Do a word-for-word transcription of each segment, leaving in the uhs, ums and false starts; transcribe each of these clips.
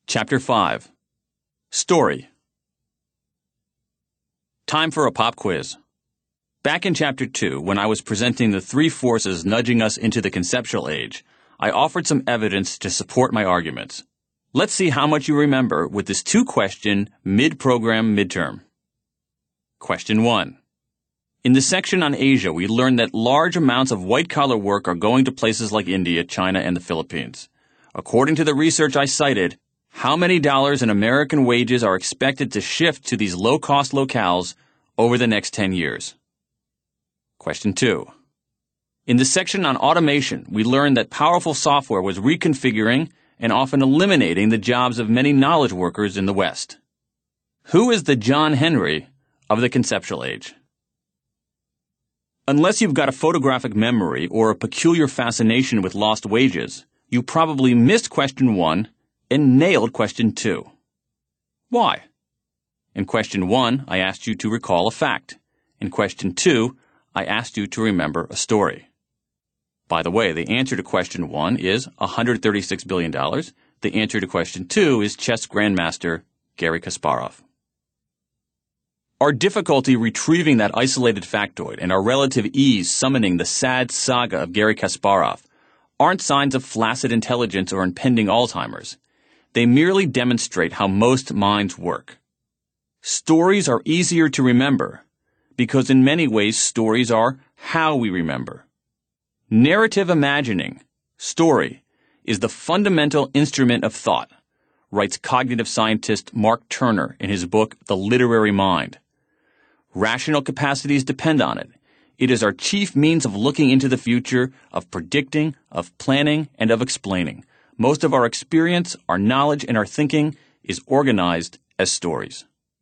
Chapter five. Story. Time for a pop quiz. Back in Chapter two, when I was presenting the three forces nudging us into the conceptual age, I offered some evidence to support my arguments. Let's see how much you remember with this two-question, mid-program midterm. Question one. In the section on Asia, we learned that large amounts of white-collar work are going to places like India, China, and the Philippines. According to the research I cited, how many dollars in American wages are expected to shift to these low-cost locales over the next ten years? Question two. In the section on automation, we learned that powerful software was reconfiguring and often eliminating the jobs of many knowledge workers in the West. Who is the John Henry of the conceptual age? Unless you've got a photographic memory or a peculiar fascination with lost wages, you probably missed question one and nailed question two. Why? In question one, I asked you to recall a fact. In question two, I asked you to remember a story. By the way, the answer to question one is one hundred thirty-six billion dollars. The answer to question two is chess grandmaster Garry Kasparov. Our difficulty retrieving that isolated factoid and our relative ease summoning the sad saga of Garry Kasparov aren't signs of flaccid intelligence or impending Alzheimer's. They merely demonstrate how most minds work. Stories are easier to remember because in many ways stories are how we remember. Narrative imagining, story, is the fundamental instrument of thought, writes cognitive scientist Mark Turner in his book The Literary Mind. Rational capacities depend on it. It is our chief means of looking into the future, of predicting, of planning, and of explaining. Most of our experience, our knowledge, and our thinking is organized as stories.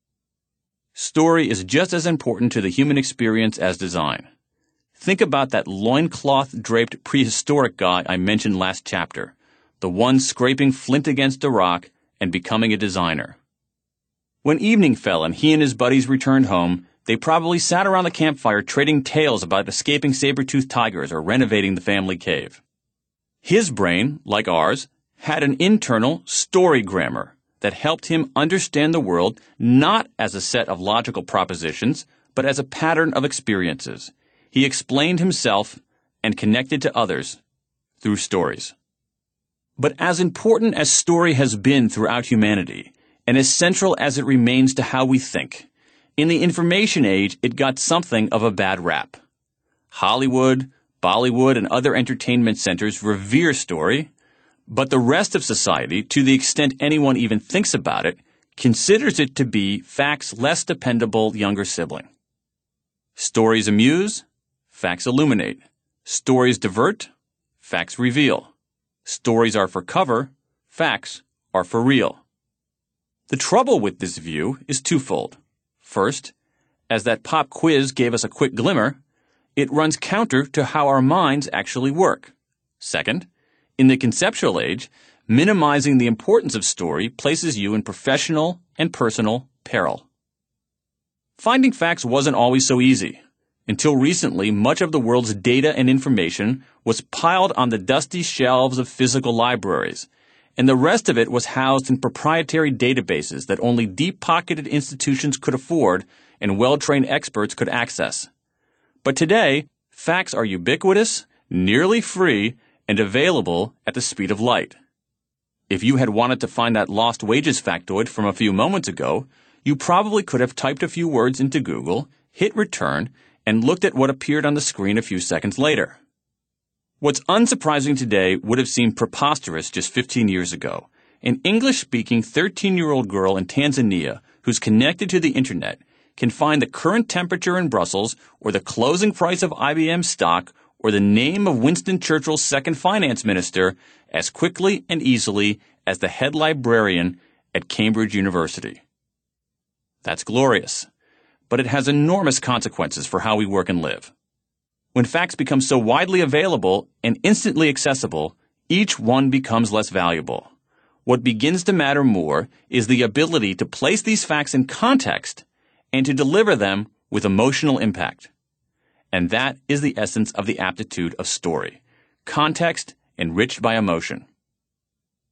Story is just as important to the human experience as design. Think about that loincloth-draped prehistoric guy I mentioned last chapter, the one scraping flint against a rock and becoming a designer. When evening fell and he and his buddies returned home, they probably sat around the campfire trading tales about escaping saber-toothed tigers or renovating the family cave. His brain, like ours, had an internal story grammar that helped him understand the world not as a set of logical propositions, but as a pattern of experiences. He explained himself and connected to others through stories. But as important as story has been throughout humanity, and as central as it remains to how we think, in the information age it got something of a bad rap. Hollywood, Bollywood, and other entertainment centers revere story, but the rest of society, to the extent anyone even thinks about it, considers it to be fact's less dependable younger sibling. Stories amuse, facts illuminate. Stories divert, facts reveal. Stories are for cover, facts are for real. The trouble with this view is twofold. First, as that pop quiz gave us a quick glimmer, it runs counter to how our minds actually work. Second, in the conceptual age, minimizing the importance of story places you in professional and personal peril. Finding facts wasn't always so easy. Until recently, much of the world's data and information was piled on the dusty shelves of physical libraries, and the rest of it was housed in proprietary databases that only deep-pocketed institutions could afford and well-trained experts could access. But today, facts are ubiquitous, nearly free, and available at the speed of light. If you had wanted to find that lost wages factoid from a few moments ago, you probably could have typed a few words into Google, hit return, and looked at what appeared on the screen a few seconds later. What's unsurprising today would have seemed preposterous just fifteen years ago. An English-speaking thirteen-year-old girl in Tanzania who's connected to the internet can find the current temperature in Brussels or the closing price of I B M stock or the name of Winston Churchill's second finance minister as quickly and easily as the head librarian at Cambridge University. That's glorious, but it has enormous consequences for how we work and live. When facts become so widely available and instantly accessible, each one becomes less valuable. What begins to matter more is the ability to place these facts in context and to deliver them with emotional impact. And that is the essence of the aptitude of story, context enriched by emotion.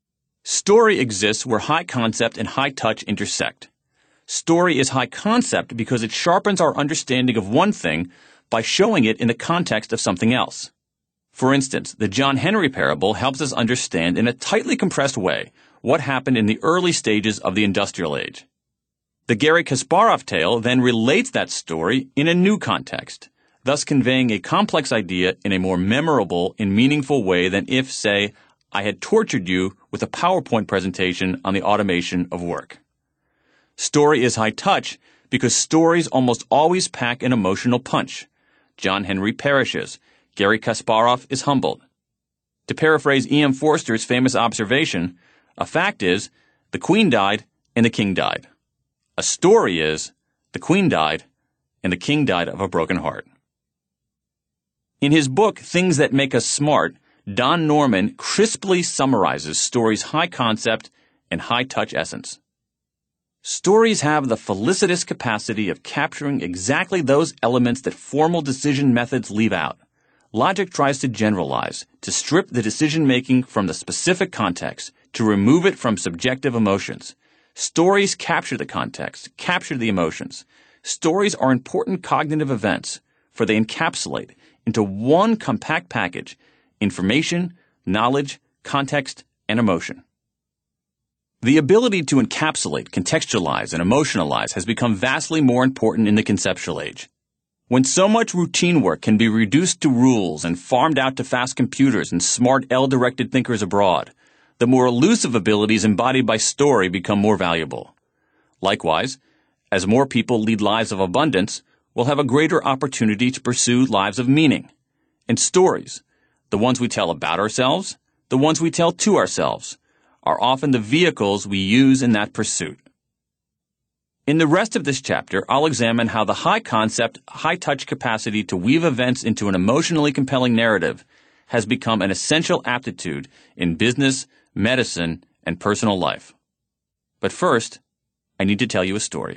Story exists where high concept and high touch intersect. Story is high concept because it sharpens our understanding of one thing by showing it in the context of something else. For instance, the John Henry parable helps us understand in a tightly compressed way what happened in the early stages of the industrial age. The Garry Kasparov tale then relates that story in a new context, thus conveying a complex idea in a more memorable and meaningful way than if, say, I had tortured you with a PowerPoint presentation on the automation of work. Story is high touch because stories almost always pack an emotional punch. John Henry perishes. Garry Kasparov is humbled. To paraphrase E M Forster's famous observation, a fact is, the Queen died and the King died. A story is, the Queen died and the King died of a broken heart. In his book, Things That Make Us Smart, Don Norman crisply summarizes story's high concept and high touch essence. Stories have the felicitous capacity of capturing exactly those elements that formal decision methods leave out. Logic tries to generalize, to strip the decision-making from the specific context, to remove it from subjective emotions. Stories capture the context, capture the emotions. Stories are important cognitive events, for they encapsulate into one compact package information, knowledge, context, and emotion. The ability to encapsulate, contextualize, and emotionalize has become vastly more important in the conceptual age. When so much routine work can be reduced to rules and farmed out to fast computers and smart L-directed thinkers abroad, the more elusive abilities embodied by story become more valuable. Likewise, as more people lead lives of abundance, we'll have a greater opportunity to pursue lives of meaning. And stories, the ones we tell about ourselves, the ones we tell to ourselves, are often the vehicles we use in that pursuit. In the rest of this chapter, I'll examine how the high concept, high touch capacity to weave events into an emotionally compelling narrative has become an essential aptitude in business, medicine, and personal life. But first, I need to tell you a story.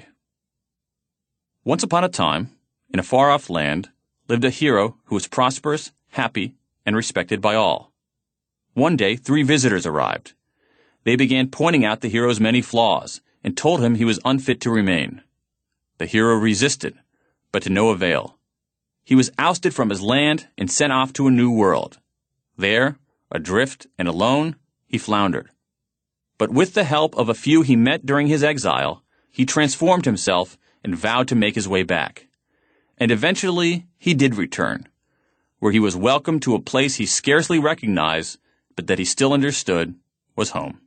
Once upon a time, in a far-off land, lived a hero who was prosperous, happy, and respected by all. One day, three visitors arrived. They began pointing out the hero's many flaws and told him he was unfit to remain. The hero resisted, but to no avail. He was ousted from his land and sent off to a new world. There, adrift and alone, he floundered. But with the help of a few he met during his exile, he transformed himself and vowed to make his way back. And eventually, he did return, where he was welcomed to a place he scarcely recognized, but that he still understood was home.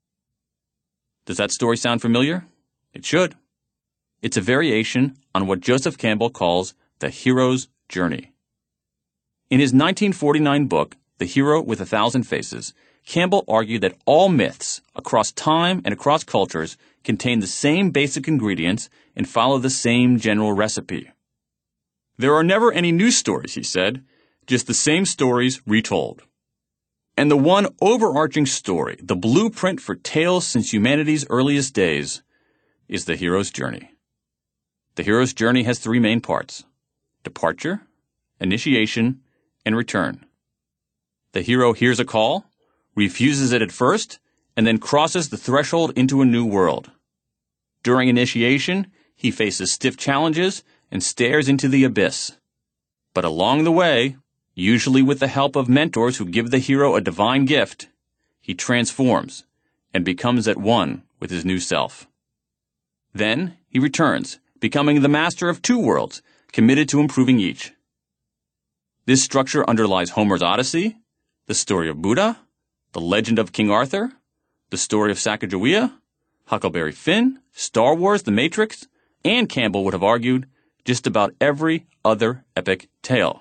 Does that story sound familiar? It should. It's a variation on what Joseph Campbell calls the hero's journey. In his nineteen forty-nine book, The Hero with a Thousand Faces, Campbell argued that all myths, across time and across cultures, contain the same basic ingredients and follow the same general recipe. There are never any new stories, he said, just the same stories retold. And the one overarching story, the blueprint for tales since humanity's earliest days, is the hero's journey. The hero's journey has three main parts: departure, initiation, and return. The hero hears a call, refuses it at first, and then crosses the threshold into a new world. During initiation, he faces stiff challenges and stares into the abyss. But along the way, usually with the help of mentors who give the hero a divine gift, he transforms and becomes at one with his new self. Then he returns, becoming the master of two worlds, committed to improving each. This structure underlies Homer's Odyssey, the story of Buddha, the legend of King Arthur, the story of Sacagawea, Huckleberry Finn, Star Wars, The Matrix, and Campbell would have argued, just about every other epic tale.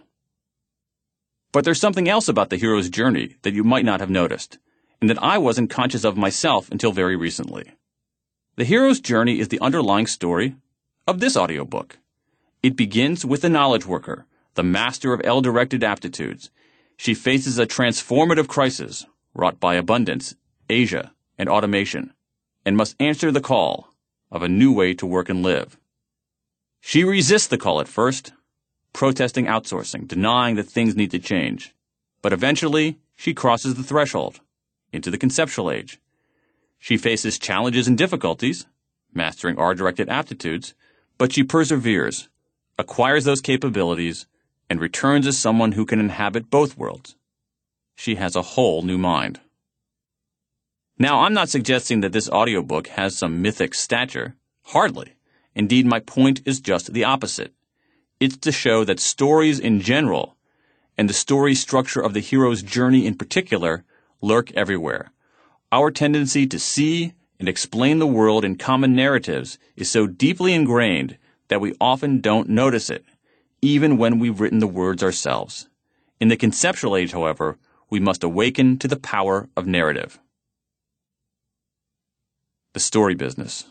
But there's something else about the hero's journey that you might not have noticed, and that I wasn't conscious of myself until very recently. The hero's journey is the underlying story of this audiobook. It begins with the knowledge worker, the master of L-directed aptitudes. She faces a transformative crisis wrought by abundance, Asia, and automation, and must answer the call of a new way to work and live. She resists the call at first, protesting outsourcing, denying that things need to change. But eventually, she crosses the threshold into the conceptual age. She faces challenges and difficulties, mastering R-directed aptitudes, but she perseveres, acquires those capabilities, and returns as someone who can inhabit both worlds. She has a whole new mind. Now, I'm not suggesting that this audiobook has some mythic stature. Hardly. Indeed, my point is just the opposite. It's to show that stories in general, and the story structure of the hero's journey in particular, lurk everywhere. Our tendency to see and explain the world in common narratives is so deeply ingrained that we often don't notice it, even when we've written the words ourselves. In the conceptual age, however, we must awaken to the power of narrative. The story business.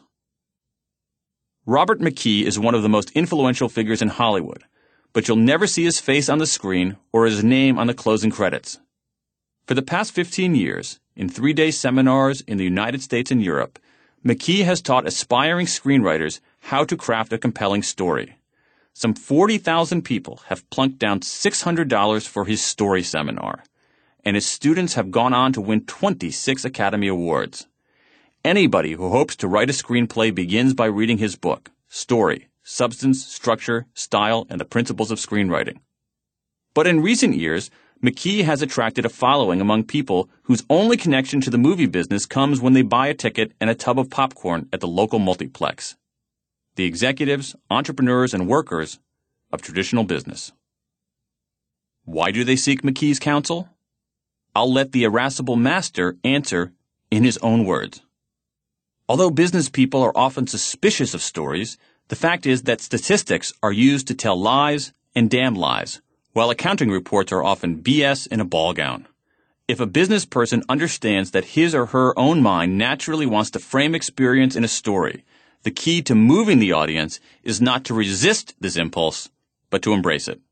Robert McKee is one of the most influential figures in Hollywood, but you'll never see his face on the screen or his name on the closing credits. For the past fifteen years, in three-day seminars in the United States and Europe, McKee has taught aspiring screenwriters how to craft a compelling story. Some forty thousand people have plunked down six hundred dollars for his story seminar, and his students have gone on to win twenty-six Academy Awards. Anybody who hopes to write a screenplay begins by reading his book, Story, Substance, Structure, Style, and the Principles of Screenwriting. But in recent years, McKee has attracted a following among people whose only connection to the movie business comes when they buy a ticket and a tub of popcorn at the local multiplex. The executives, entrepreneurs, and workers of traditional business. Why do they seek McKee's counsel? I'll let the irascible master answer in his own words. Although business people are often suspicious of stories, the fact is that statistics are used to tell lies and damn lies, while accounting reports are often B S in a ballgown. If a business person understands that his or her own mind naturally wants to frame experience in a story, the key to moving the audience is not to resist this impulse, but to embrace it.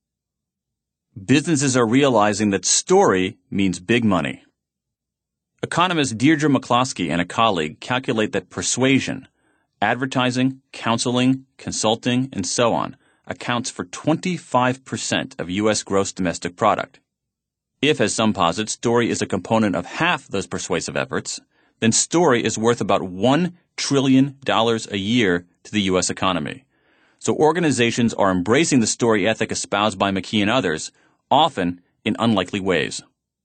Businesses are realizing that story means big money. Economist Deirdre McCloskey and a colleague calculate that persuasion, advertising, counseling, consulting, and so on accounts for twenty-five percent of U S gross domestic product. If, as some posit, story is a component of half those persuasive efforts, then story is worth about one trillion dollars a year to the U S economy. So organizations are embracing the story ethic espoused by McKee and others, often in unlikely ways.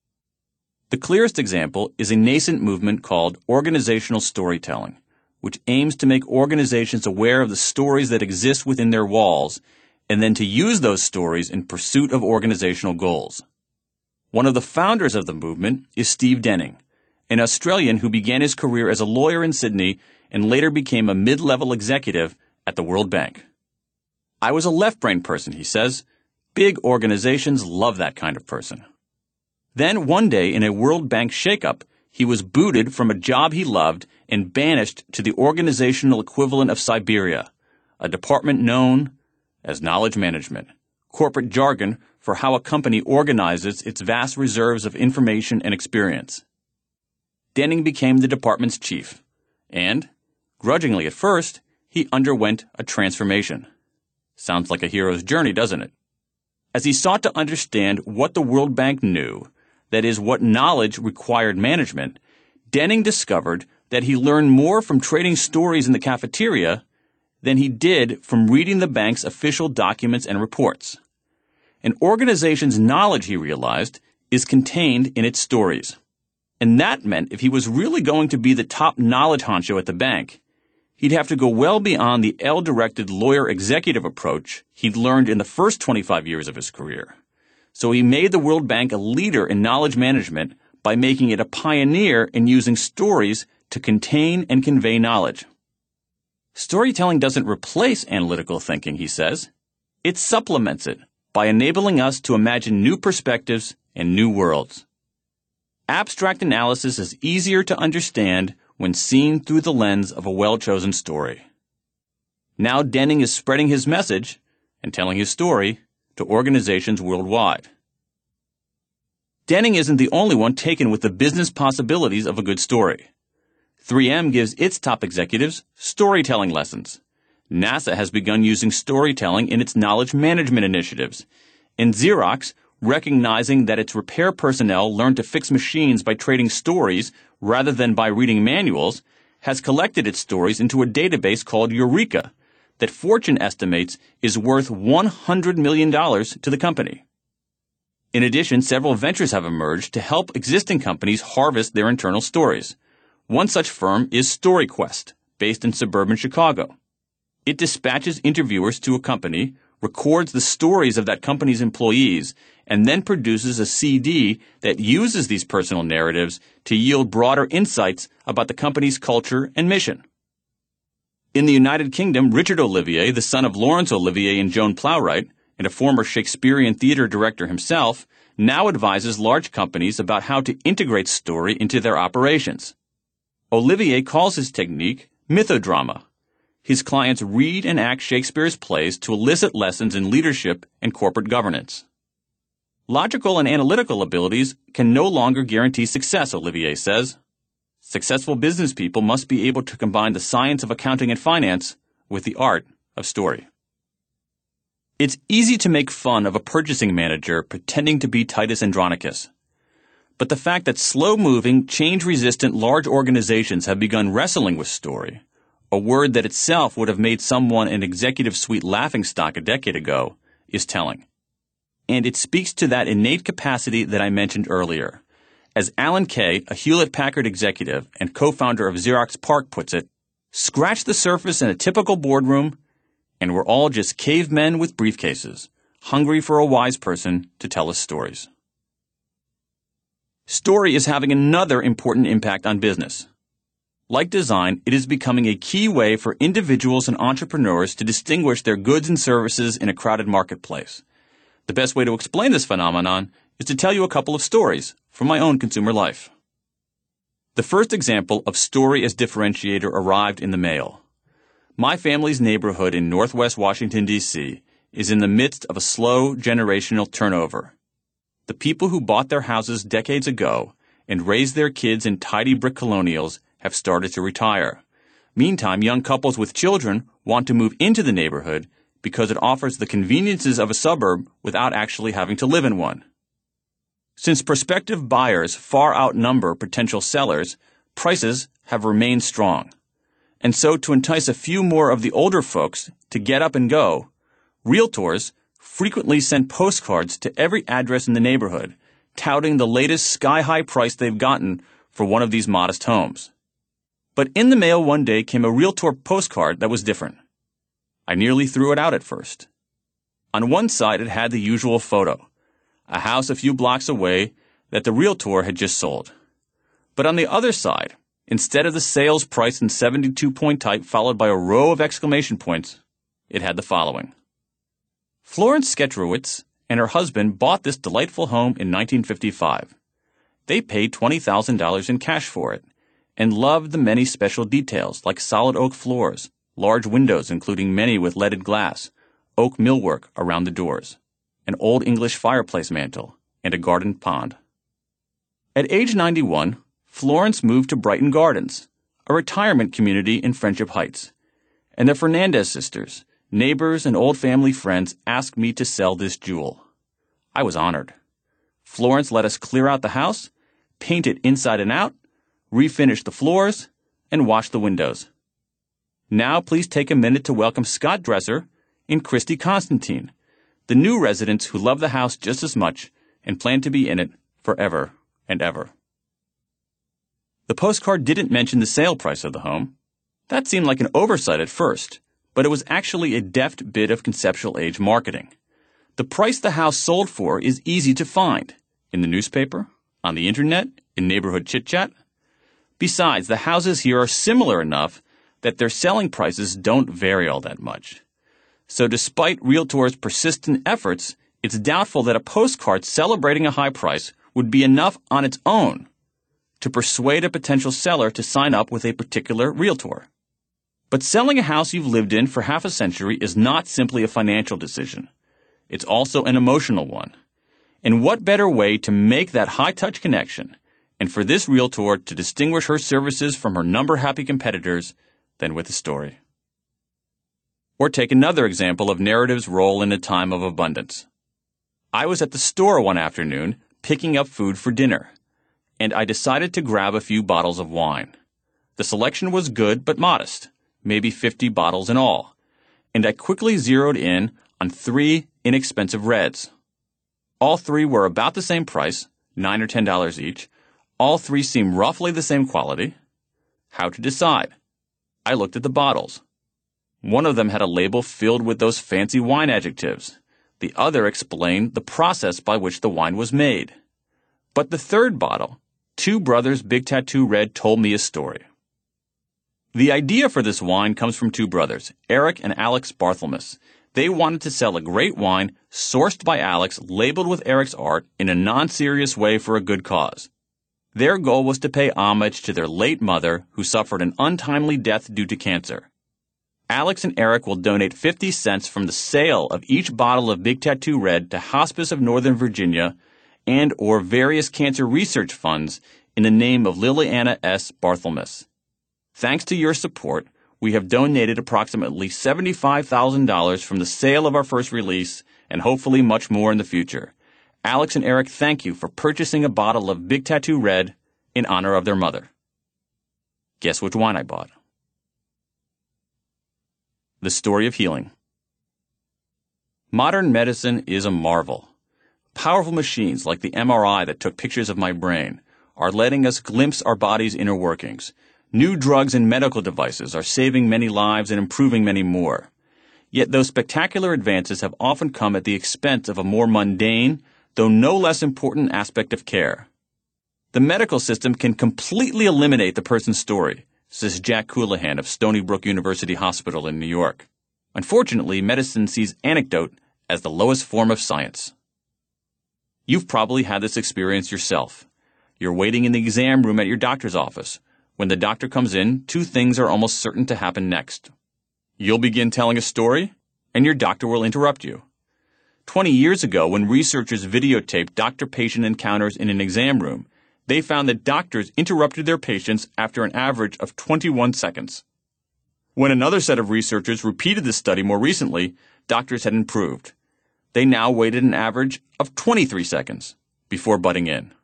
The clearest example is a nascent movement called organizational storytelling, which aims to make organizations aware of the stories that exist within their walls, and then to use those stories in pursuit of organizational goals. One of the founders of the movement is Steve Denning, an Australian who began his career as a lawyer in Sydney and later became a mid-level executive at the World Bank. I was a left-brain person, he says. Big organizations love that kind of person. Then one day in a World Bank shakeup, he was booted from a job he loved and banished to the organizational equivalent of Siberia, a department known as knowledge management, corporate jargon for how a company organizes its vast reserves of information and experience. Denning became the department's chief, and, grudgingly at first, he underwent a transformation. Sounds like a hero's journey, doesn't it? As he sought to understand what the World Bank knew, that is, what knowledge required management, Denning discovered that he learned more from trading stories in the cafeteria than he did from reading the bank's official documents and reports. An organization's knowledge, he realized, is contained in its stories. And that meant if he was really going to be the top knowledge honcho at the bank, he'd have to go well beyond the L-directed lawyer-executive approach he'd learned in the first twenty-five years of his career. So he made the World Bank a leader in knowledge management by making it a pioneer in using stories to contain and convey knowledge. Storytelling doesn't replace analytical thinking, he says. It supplements it by enabling us to imagine new perspectives and new worlds. Abstract analysis is easier to understand when seen through the lens of a well-chosen story. Now Denning is spreading his message and telling his story to organizations worldwide. Denning isn't the only one taken with the business possibilities of a good story. three M gives its top executives storytelling lessons. NASA has begun using storytelling in its knowledge management initiatives. And Xerox, recognizing that its repair personnel learn to fix machines by trading stories rather than by reading manuals, has collected its stories into a database called Eureka that Fortune estimates is worth one hundred million dollars to the company. In addition, several ventures have emerged to help existing companies harvest their internal stories. One such firm is StoryQuest, based in suburban Chicago. It dispatches interviewers to a company, records the stories of that company's employees, and then produces a C D that uses these personal narratives to yield broader insights about the company's culture and mission. In the United Kingdom, Richard Olivier, the son of Laurence Olivier and Joan Plowright, and a former Shakespearean theater director himself, now advises large companies about how to integrate story into their operations. Olivier calls his technique mythodrama. His clients read and act Shakespeare's plays to elicit lessons in leadership and corporate governance. Logical and analytical abilities can no longer guarantee success, Olivier says. Successful business people must be able to combine the science of accounting and finance with the art of story. It's easy to make fun of a purchasing manager pretending to be Titus Andronicus. But the fact that slow-moving, change-resistant large organizations have begun wrestling with story, a word that itself would have made someone an executive suite laughingstock a decade ago, is telling. And it speaks to that innate capacity that I mentioned earlier. As Alan Kay, a Hewlett-Packard executive and co-founder of Xerox PARC puts it, scratch the surface in a typical boardroom, and we're all just cavemen with briefcases, hungry for a wise person to tell us stories. Story is having another important impact on business. Like design, it is becoming a key way for individuals and entrepreneurs to distinguish their goods and services in a crowded marketplace. The best way to explain this phenomenon is to tell you a couple of stories from my own consumer life. The first example of story as differentiator arrived in the mail. My family's neighborhood in northwest Washington, D C is in the midst of a slow generational turnover. The people who bought their houses decades ago and raised their kids in tidy brick colonials have started to retire. Meantime, young couples with children want to move into the neighborhood because it offers the conveniences of a suburb without actually having to live in one. Since prospective buyers far outnumber potential sellers, prices have remained strong. And so to entice a few more of the older folks to get up and go, realtors frequently send postcards to every address in the neighborhood, touting the latest sky-high price they've gotten for one of these modest homes. But in the mail one day came a realtor postcard that was different. I nearly threw it out at first. On one side, it had the usual photo, a house a few blocks away that the realtor had just sold. But on the other side, instead of the sales price in seventy-two point type followed by a row of exclamation points, it had the following. Florence Sketchowitz and her husband bought this delightful home in nineteen fifty-five. They paid twenty thousand dollars in cash for it and loved the many special details like solid oak floors, large windows including many with leaded glass, oak millwork around the doors, an old English fireplace mantel, and a garden pond. At age ninety-one, Florence moved to Brighton Gardens, a retirement community in Friendship Heights, and the Fernandez sisters, neighbors and old family friends, asked me to sell this jewel. I was honored. Florence let us clear out the house, paint it inside and out, refinish the floors, and wash the windows. Now please take a minute to welcome Scott Dresser and Christy Constantine, the new residents who love the house just as much and plan to be in it forever and ever. The postcard didn't mention the sale price of the home. That seemed like an oversight at first, but it was actually a deft bit of conceptual age marketing. The price the house sold for is easy to find in the newspaper, on the internet, in neighborhood chit-chat. Besides, the houses here are similar enough that their selling prices don't vary all that much. So despite realtors' persistent efforts, it's doubtful that a postcard celebrating a high price would be enough on its own to persuade a potential seller to sign up with a particular realtor. But selling a house you've lived in for half a century is not simply a financial decision. It's also an emotional one. And what better way to make that high-touch connection and for this realtor to distinguish her services from her number-happy competitors than with a story? Or take another example of narrative's role in a time of abundance. I was at the store one afternoon picking up food for dinner. and I decided to grab a few bottles of wine. The selection was good but modest, maybe fifty bottles in all, and I quickly zeroed in on three inexpensive reds. All three were about the same price, nine or ten dollars each. All three seemed roughly the same quality. How to decide? I looked at the bottles. One of them had a label filled with those fancy wine adjectives. The other explained the process by which the wine was made. But the third bottle, Two Brothers Big Tattoo Red, told me a story. The idea for this wine comes from two brothers, Eric and Alex Barthelmess. They wanted to sell a great wine sourced by Alex, labeled with Eric's art, in a non-serious way for a good cause. Their goal was to pay homage to their late mother, who suffered an untimely death due to cancer. Alex and Eric will donate fifty cents from the sale of each bottle of Big Tattoo Red to Hospice of Northern Virginia and or various cancer research funds in the name of Liliana S. Barthelmess. Thanks to your support, we have donated approximately seventy-five thousand dollars from the sale of our first release and hopefully much more in the future. Alex and Eric thank you for purchasing a bottle of Big Tattoo Red in honor of their mother. Guess which wine I bought? The Story of Healing. Modern medicine is a marvel. Powerful machines like the M R I that took pictures of my brain are letting us glimpse our body's inner workings. New drugs and medical devices are saving many lives and improving many more. Yet those spectacular advances have often come at the expense of a more mundane, though no less important aspect of care. The medical system can completely eliminate the person's story, says Jack Coulihan of Stony Brook University Hospital in New York. Unfortunately, medicine sees anecdote as the lowest form of science. You've probably had this experience yourself. You're waiting in the exam room at your doctor's office. When the doctor comes in, two things are almost certain to happen next. You'll begin telling a story, and your doctor will interrupt you. Twenty years ago, when researchers videotaped doctor-patient encounters in an exam room, they found that doctors interrupted their patients after an average of twenty-one seconds. When another set of researchers repeated this study more recently, doctors had improved. They now waited an average of twenty-three seconds before butting in.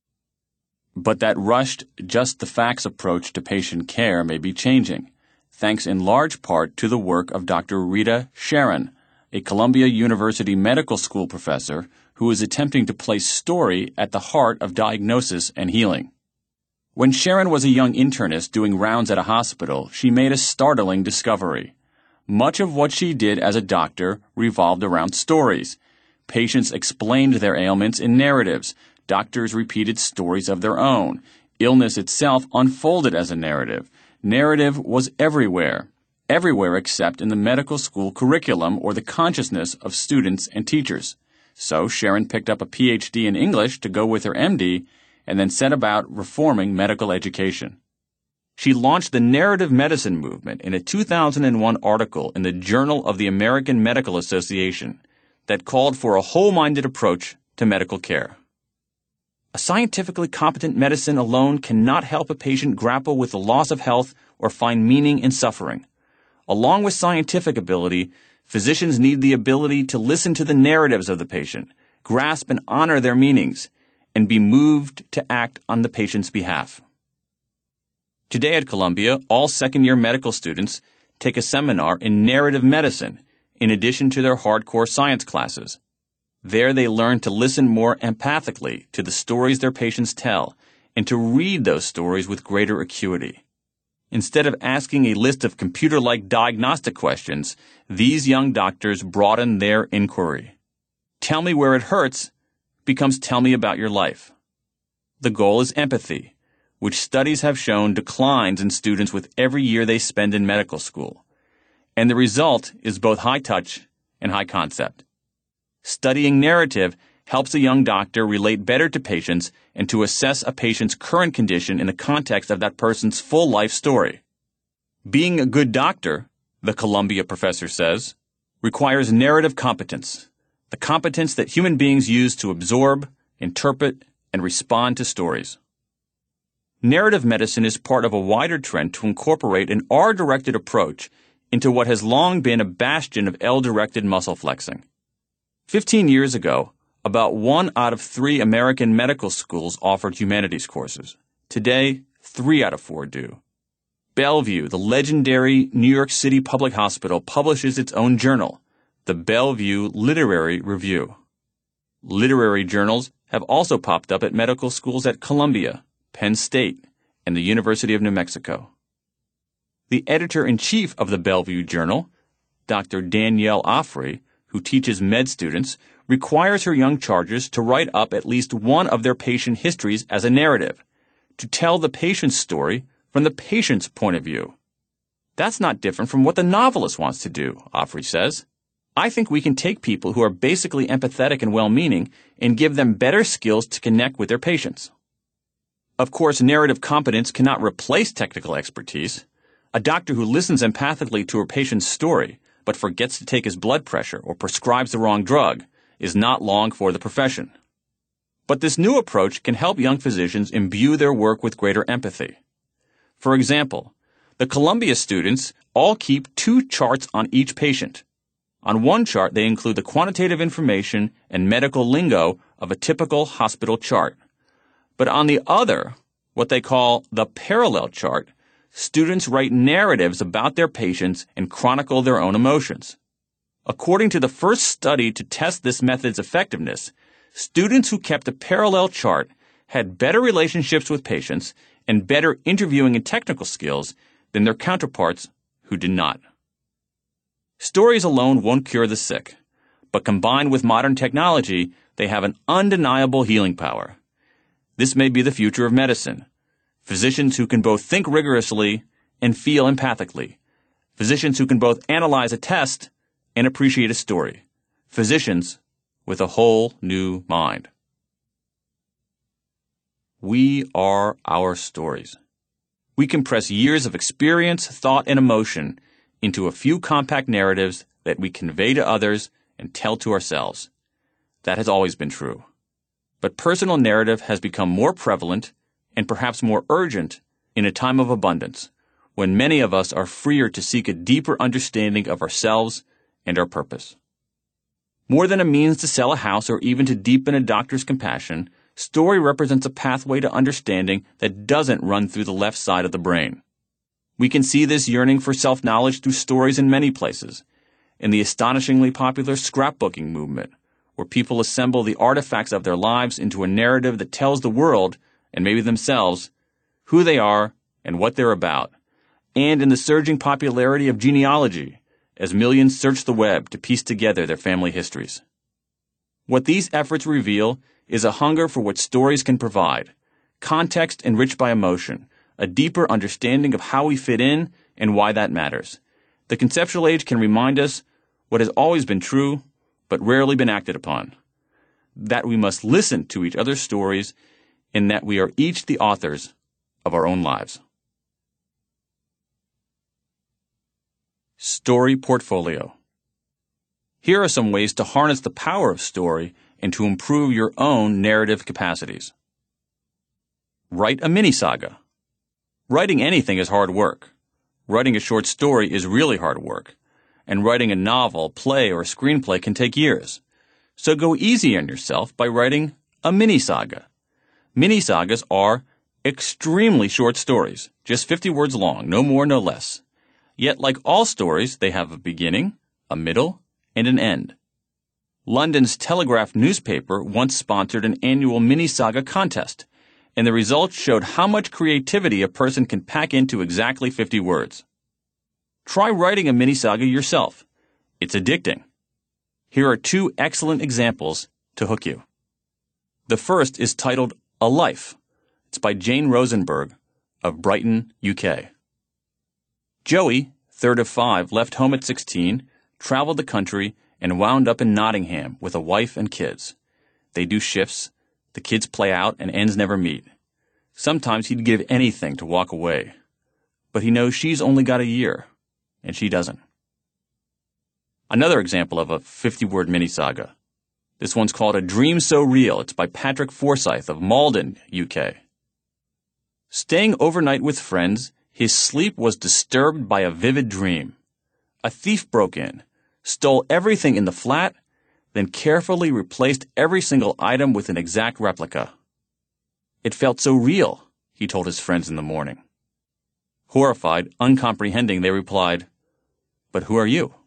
But that rushed, just-the-facts approach to patient care may be changing, thanks in large part to the work of Doctor Rita Sharon, a Columbia University Medical School professor who is attempting to place story at the heart of diagnosis and healing. When Sharon was a young internist doing rounds at a hospital, she made a startling discovery. Much of what she did as a doctor revolved around stories. Patients explained their ailments in narratives. Doctors repeated stories of their own. Illness itself unfolded as a narrative. Narrative was everywhere. Everywhere except in the medical school curriculum or the consciousness of students and teachers. So Sharon picked up a P H D in English to go with her M D and then set about reforming medical education. She launched the narrative medicine movement in a two thousand one article in the Journal of the American Medical Association that called for a whole-minded approach to medical care. A scientifically competent medicine alone cannot help a patient grapple with the loss of health or find meaning in suffering. Along with scientific ability, physicians need the ability to listen to the narratives of the patient, grasp and honor their meanings, and be moved to act on the patient's behalf. Today at Columbia, all second-year medical students take a seminar in narrative medicine in addition to their hardcore science classes. There they learn to listen more empathically to the stories their patients tell and to read those stories with greater acuity. Instead of asking a list of computer-like diagnostic questions, these young doctors broaden their inquiry. Tell me where it hurts becomes tell me about your life. The goal is empathy, which studies have shown declines in students with every year they spend in medical school. And the result is both high touch and high concept. Studying narrative helps a young doctor relate better to patients and to assess a patient's current condition in the context of that person's full life story. Being a good doctor, the Columbia professor says, requires narrative competence, the competence that human beings use to absorb, interpret, and respond to stories. Narrative medicine is part of a wider trend to incorporate an R-directed approach into what has long been a bastion of L-directed muscle flexing. Fifteen years ago, About one out of three American medical schools offered humanities courses. Today, three out of four do. Bellevue, the legendary New York City public hospital, publishes its own journal, the Bellevue Literary Review. Literary journals have also popped up at medical schools at Columbia, Penn State, and the University of New Mexico. The editor-in-chief of the Bellevue Journal, Doctor Danielle Offrey, who teaches med students, requires her young charges to write up at least one of their patient histories as a narrative, to tell the patient's story from the patient's point of view. That's not different from what the novelist wants to do, Offrey says. I think we can take people who are basically empathetic and well-meaning and give them better skills to connect with their patients. Of course, narrative competence cannot replace technical expertise. A doctor who listens empathically to a patient's story but forgets to take his blood pressure or prescribes the wrong drug is not long for the profession. But this new approach can help young physicians imbue their work with greater empathy. For example, the Columbia students all keep two charts on each patient. On one chart, they include the quantitative information and medical lingo of a typical hospital chart. But on the other, what they call the parallel chart, students write narratives about their patients and chronicle their own emotions. According to the first study to test this method's effectiveness, students who kept a parallel chart had better relationships with patients and better interviewing and technical skills than their counterparts who did not. Stories alone won't cure the sick, but combined with modern technology, they have an undeniable healing power. This may be the future of medicine. Physicians who can both think rigorously and feel empathically. Physicians who can both analyze a test and appreciate a story. Physicians with a whole new mind. We are our stories. We compress years of experience, thought, and emotion into a few compact narratives that we convey to others and tell to ourselves. That has always been true. But personal narrative has become more prevalent and perhaps more urgent in a time of abundance, when many of us are freer to seek a deeper understanding of ourselves and our purpose. More than a means to sell a house or even to deepen a doctor's compassion, story represents a pathway to understanding that doesn't run through the left side of the brain. We can see this yearning for self-knowledge through stories in many places. In the astonishingly popular scrapbooking movement, where people assemble the artifacts of their lives into a narrative that tells the world, and maybe themselves, who they are and what they're about. And in the surging popularity of genealogy, as millions search the web to piece together their family histories. What these efforts reveal is a hunger for what stories can provide, context enriched by emotion, a deeper understanding of how we fit in and why that matters. The conceptual age can remind us what has always been true, but rarely been acted upon, that we must listen to each other's stories and that we are each the authors of our own lives. Story Portfolio. Here are some ways to harness the power of story and to improve your own narrative capacities. Write a mini-saga. Writing anything is hard work. Writing a short story is really hard work. And writing a novel, play, or screenplay can take years. So go easy on yourself by writing a mini-saga. Mini-sagas are extremely short stories, just fifty words long, no more, no less. Yet, like all stories, they have a beginning, a middle, and an end. London's Telegraph newspaper once sponsored an annual mini-saga contest, and the results showed how much creativity a person can pack into exactly fifty words. Try writing a mini-saga yourself. It's addicting. Here are two excellent examples to hook you. The first is titled A Life. It's by Jane Rosenberg of Brighton, U K. Joey, third of five, left home at sixteen, traveled the country, and wound up in Nottingham with a wife and kids. They do shifts, the kids play out, and ends never meet. Sometimes he'd give anything to walk away. But he knows she's only got a year, and she doesn't. Another example of a fifty-word mini-saga. This one's called A Dream So Real. It's by Patrick Forsyth of Malden, U K. Staying overnight with friends, his sleep was disturbed by a vivid dream. A thief broke in, stole everything in the flat, then carefully replaced every single item with an exact replica. It felt so real, he told his friends in the morning. Horrified, uncomprehending, they replied, "But who are you?"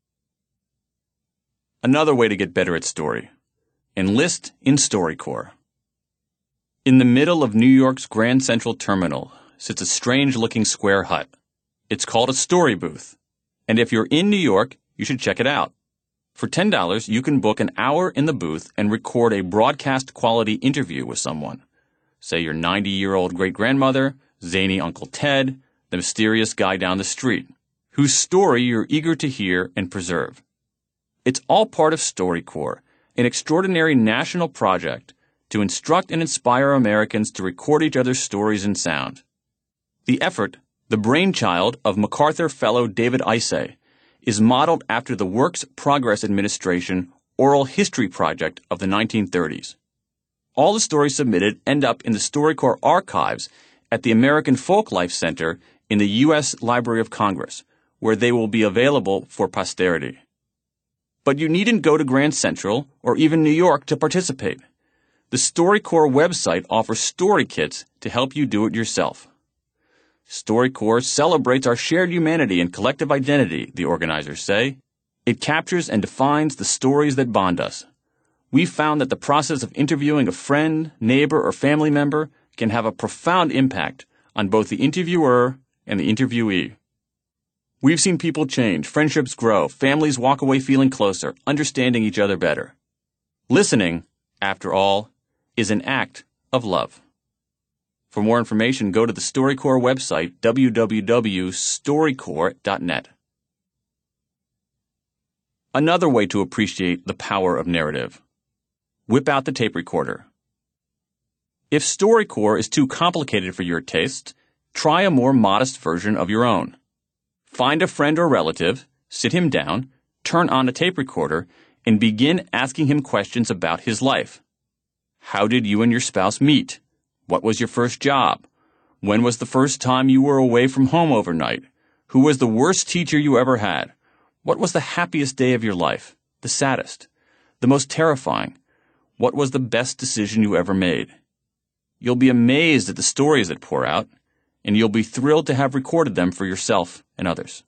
Another way to get better at story. Enlist in StoryCorps. In the middle of New York's Grand Central Terminal sits a strange-looking square hut. It's called a story booth, and if you're in New York, you should check it out. For ten dollars, you can book an hour in the booth and record a broadcast-quality interview with someone. Say your ninety-year-old great-grandmother, zany Uncle Ted, the mysterious guy down the street, whose story you're eager to hear and preserve. It's all part of StoryCorps, an extraordinary national project to instruct and inspire Americans to record each other's stories in sound. The effort, the brainchild of MacArthur Fellow David Isay, is modeled after the Works Progress Administration Oral History Project of the nineteen thirties. All the stories submitted end up in the StoryCorps archives at the American Folklife Center in the U S Library of Congress, where they will be available for posterity. But you needn't go to Grand Central or even New York to participate. The StoryCorps website offers story kits to help you do it yourself. StoryCorps celebrates our shared humanity and collective identity, the organizers say. It captures and defines the stories that bond us. We found that the process of interviewing a friend, neighbor, or family member can have a profound impact on both the interviewer and the interviewee. We've seen people change, friendships grow, families walk away feeling closer, understanding each other better. Listening, after all, is an act of love. For more information, go to the StoryCorps website, w w w dot storycorps dot net. Another way to appreciate the power of narrative. Whip out the tape recorder. If StoryCorps is too complicated for your taste, try a more modest version of your own. Find a friend or relative, sit him down, turn on a tape recorder, and begin asking him questions about his life. How did you and your spouse meet? What was your first job? When was the first time you were away from home overnight? Who was the worst teacher you ever had? What was the happiest day of your life? The saddest? The most terrifying? What was the best decision you ever made? You'll be amazed at the stories that pour out, and you'll be thrilled to have recorded them for yourself and others.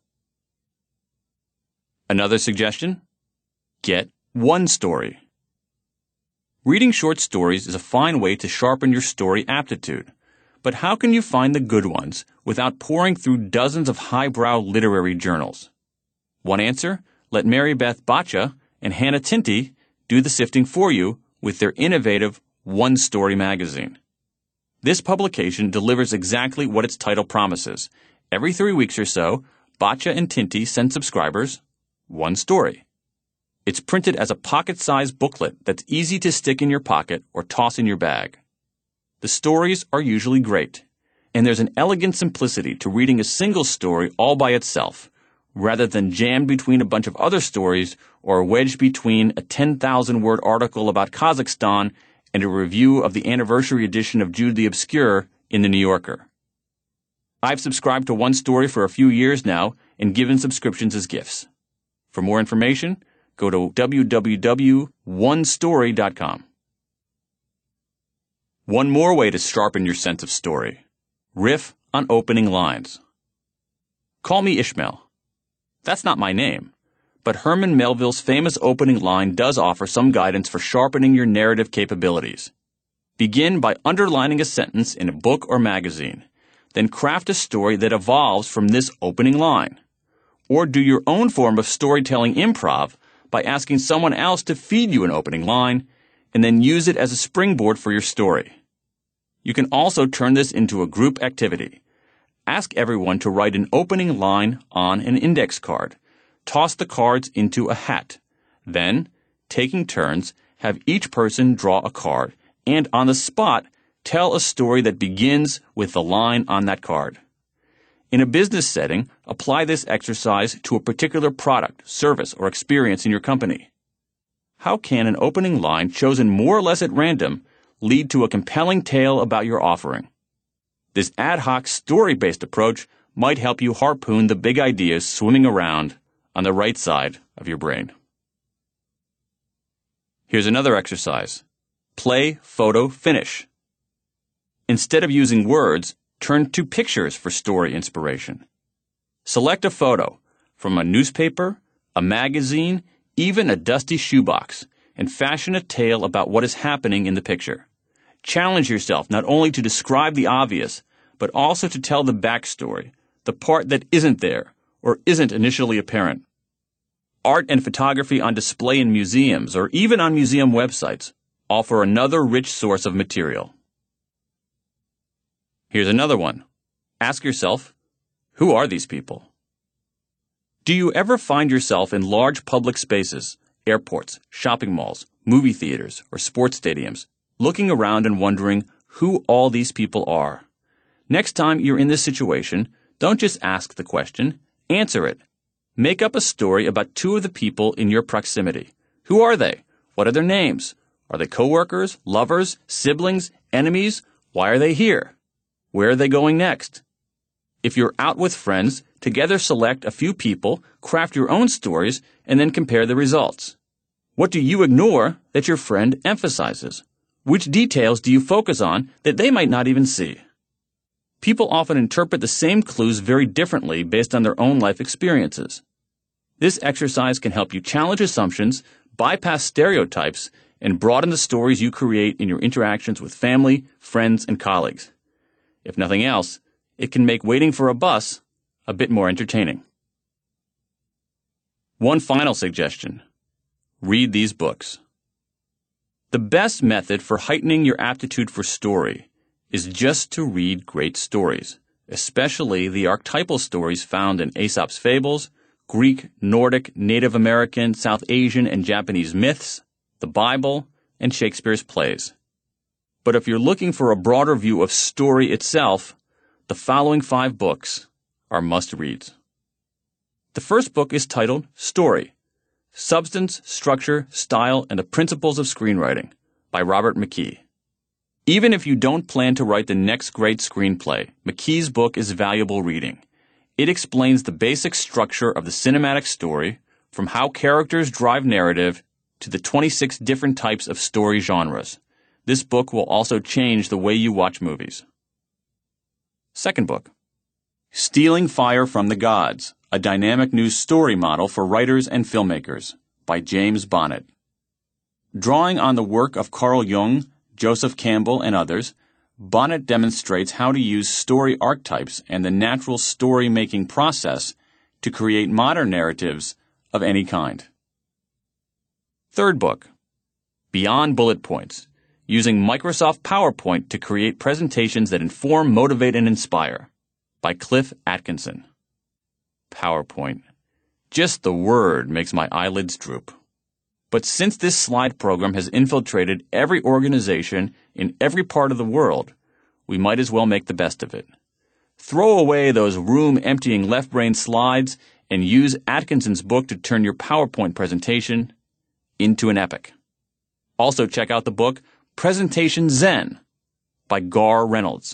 Another suggestion? Get one story. Reading short stories is a fine way to sharpen your story aptitude. But how can you find the good ones without pouring through dozens of highbrow literary journals? One answer? Let Mary Beth Baccia and Hannah Tinty do the sifting for you with their innovative One Story magazine. This publication delivers exactly what its title promises. Every three weeks or so, Baccia and Tinty send subscribers one story. It's printed as a pocket-sized booklet that's easy to stick in your pocket or toss in your bag. The stories are usually great, and there's an elegant simplicity to reading a single story all by itself, rather than jammed between a bunch of other stories or wedged between a ten thousand word article about Kazakhstan and a review of the anniversary edition of Jude the Obscure in The New Yorker. I've subscribed to One Story for a few years now and given subscriptions as gifts. For more information, go to w w w dot one story dot com. One more way to sharpen your sense of story. Riff on opening lines. Call me Ishmael. That's not my name, but Herman Melville's famous opening line does offer some guidance for sharpening your narrative capabilities. Begin by underlining a sentence in a book or magazine, then craft a story that evolves from this opening line. Or do your own form of storytelling improv by asking someone else to feed you an opening line, and then use it as a springboard for your story. You can also turn this into a group activity. Ask everyone to write an opening line on an index card. Toss the cards into a hat. Then, taking turns, have each person draw a card, and on the spot, tell a story that begins with the line on that card. In a business setting, apply this exercise to a particular product, service, or experience in your company. How can an opening line chosen more or less at random lead to a compelling tale about your offering? This ad hoc story-based approach might help you harpoon the big ideas swimming around on the right side of your brain. Here's another exercise. Play, photo, finish. Instead of using words, turn to pictures for story inspiration. Select a photo from a newspaper, a magazine, even a dusty shoebox, and fashion a tale about what is happening in the picture. Challenge yourself not only to describe the obvious, but also to tell the backstory, the part that isn't there or isn't initially apparent. Art and photography on display in museums or even on museum websites offer another rich source of material. Here's another one. Ask yourself, who are these people? Do you ever find yourself in large public spaces, airports, shopping malls, movie theaters, or sports stadiums, looking around and wondering who all these people are? Next time you're in this situation, don't just ask the question, answer it. Make up a story about two of the people in your proximity. Who are they? What are their names? Are they coworkers, lovers, siblings, enemies? Why are they here? Where are they going next? If you're out with friends, together select a few people, craft your own stories, and then compare the results. What do you ignore that your friend emphasizes? Which details do you focus on that they might not even see? People often interpret the same clues very differently based on their own life experiences. This exercise can help you challenge assumptions, bypass stereotypes, and broaden the stories you create in your interactions with family, friends, and colleagues. If nothing else, it can make waiting for a bus a bit more entertaining. One final suggestion. Read these books. The best method for heightening your aptitude for story is just to read great stories, especially the archetypal stories found in Aesop's fables, Greek, Nordic, Native American, South Asian, and Japanese myths, the Bible, and Shakespeare's plays. But if you're looking for a broader view of story itself, the following five books are must-reads. The first book is titled Story: Substance, Structure, Style, and the Principles of Screenwriting by Robert McKee. Even if you don't plan to write the next great screenplay, McKee's book is valuable reading. It explains the basic structure of the cinematic story, from how characters drive narrative to the twenty-six different types of story genres. This book will also change the way you watch movies. Second book, Stealing Fire from the Gods, a dynamic news story model for writers and filmmakers by James Bonnet. Drawing on the work of Carl Jung, Joseph Campbell, and others, Bonnet demonstrates how to use story archetypes and the natural story-making process to create modern narratives of any kind. Third book, Beyond Bullet Points, Using Microsoft PowerPoint to Create Presentations That Inform, Motivate, and Inspire by Cliff Atkinson. PowerPoint. Just the word makes my eyelids droop. But since this slide program has infiltrated every organization in every part of the world, we might as well make the best of it. Throw away those room-emptying left-brain slides and use Atkinson's book to turn your PowerPoint presentation into an epic. Also check out the book Presentation Zen by Gar Reynolds.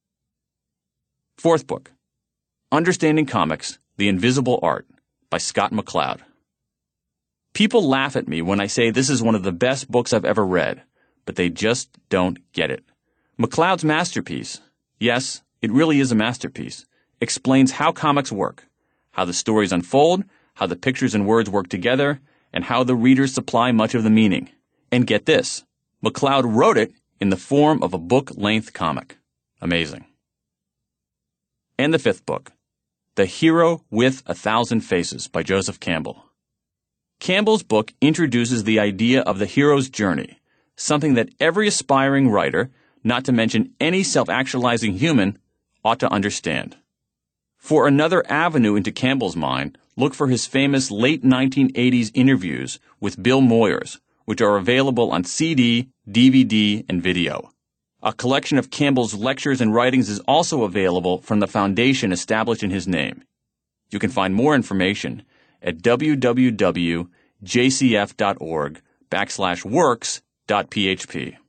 Fourth book, Understanding Comics, The Invisible Art by Scott McCloud. People laugh at me when I say this is one of the best books I've ever read, but they just don't get it. McCloud's masterpiece, yes, it really is a masterpiece, explains how comics work, how the stories unfold, how the pictures and words work together, and how the readers supply much of the meaning. And get this, McCloud wrote it in the form of a book-length comic. Amazing. And the fifth book, The Hero with a Thousand Faces by Joseph Campbell. Campbell's book introduces the idea of the hero's journey, something that every aspiring writer, not to mention any self-actualizing human, ought to understand. For another avenue into Campbell's mind, look for his famous late nineteen eighties interviews with Bill Moyers, which are available on C D, D V D, and video. A collection of Campbell's lectures and writings is also available from the foundation established in his name. You can find more information at www.jcf.org backslash works.php.